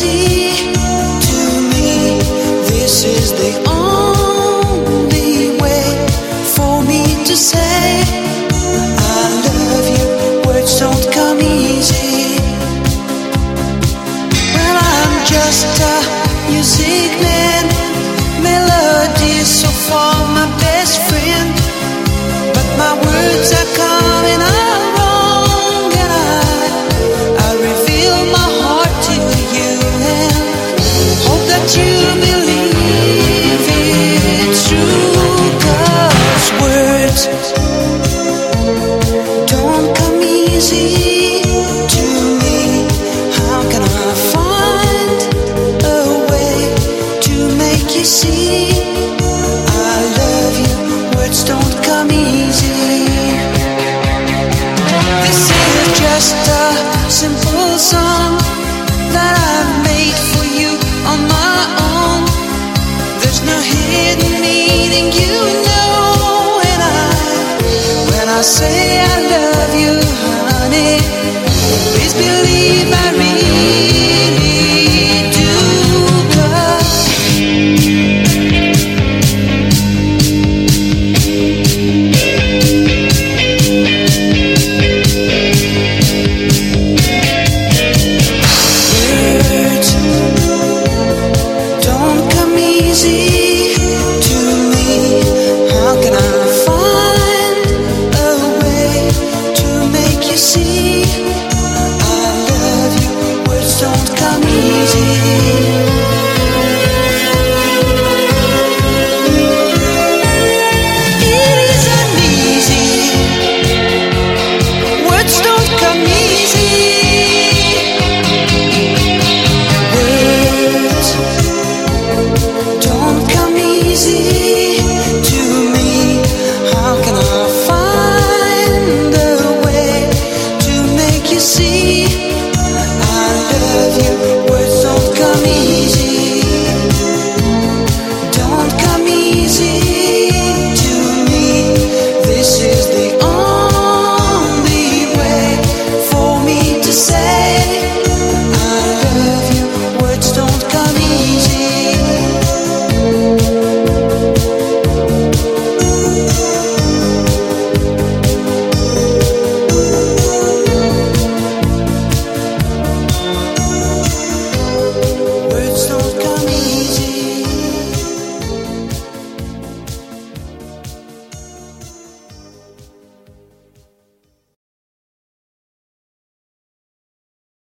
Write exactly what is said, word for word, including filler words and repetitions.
easy to me. This is the only way for me to say I love you. Words don't come easy. Well, I'm just a music man, melody so far my best friend, but my words are coming out wrong, and I I reveal my heart to you and hope that you believe it's true. 'Cause words don't come easy to me. How can I find a way to make you see I love you? Words don't come easy. This is just a simple song that I made for you on my own. There's no hidden meaning, you know, and I, when I say I love you, honey, please believe I